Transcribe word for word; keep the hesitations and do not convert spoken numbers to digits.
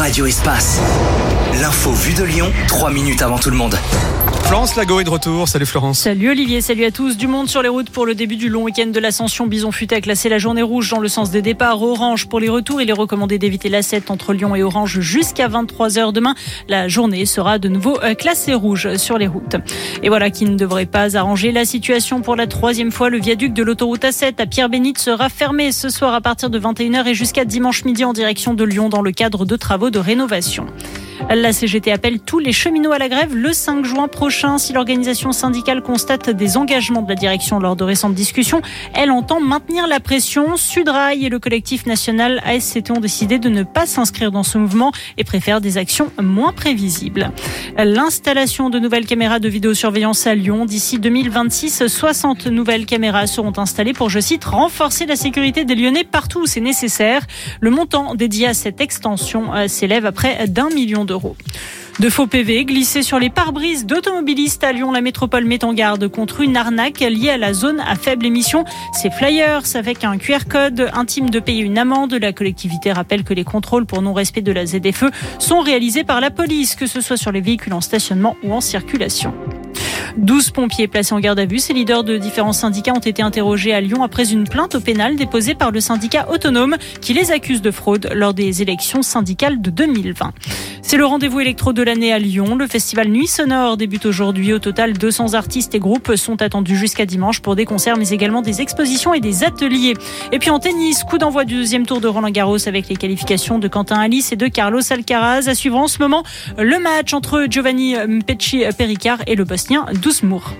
Radio Espace. L'info vue de Lyon, trois minutes avant tout le monde. Florence Lago est de retour. Salut Florence. Salut Olivier, salut à tous. Du monde sur les routes pour le début du long week-end de l'Ascension. Bison Futé a classé la journée rouge dans le sens des départs. Orange pour les retours. Il est recommandé d'éviter l'A sept entre Lyon et Orange jusqu'à vingt-trois heures demain. La journée sera de nouveau classée rouge sur les routes. Et voilà qui ne devrait pas arranger la situation pour la troisième fois. Le viaduc de l'autoroute A sept à Pierre-Bénite sera fermé ce soir à partir de vingt et une heures et jusqu'à dimanche midi en direction de Lyon dans le cadre de travaux de rénovation. La C G T appelle tous les cheminots à la grève le cinq juin prochain. Si l'organisation syndicale constate des engagements de la direction lors de récentes discussions, elle entend maintenir la pression. Sudrail et le collectif national A S C T ont décidé de ne pas s'inscrire dans ce mouvement et préfèrent des actions moins prévisibles. L'installation de nouvelles caméras de vidéosurveillance à Lyon. D'ici deux mille vingt-six, soixante nouvelles caméras seront installées pour, je cite, renforcer la sécurité des Lyonnais partout où c'est nécessaire. Le montant dédié à cette extension s'élève à près d'un million d'euros. De faux P V glissés sur les pare-brises d'automobilistes à Lyon. La métropole met en garde contre une arnaque liée à la zone à faible émission. Ces flyers avec un Q R code intime de payer une amende. La collectivité rappelle que les contrôles pour non-respect de la Z F E sont réalisés par la police, que ce soit sur les véhicules en stationnement ou en circulation. douze pompiers placés en garde à vue. Ces leaders de différents syndicats ont été interrogés à Lyon après une plainte au pénal déposée par le syndicat autonome qui les accuse de fraude lors des élections syndicales de deux mille vingt. C'est le rendez-vous électro de l'année à Lyon. Le festival Nuit Sonore débute aujourd'hui. Au total, deux cents artistes et groupes sont attendus jusqu'à dimanche pour des concerts, mais également des expositions et des ateliers. Et puis en tennis, coup d'envoi du deuxième tour de Roland-Garros avec les qualifications de Quentin Halys et de Carlos Alcaraz. À suivre en ce moment, le match entre Giovanni Pecci Pericard et le Bosnien Dusmur.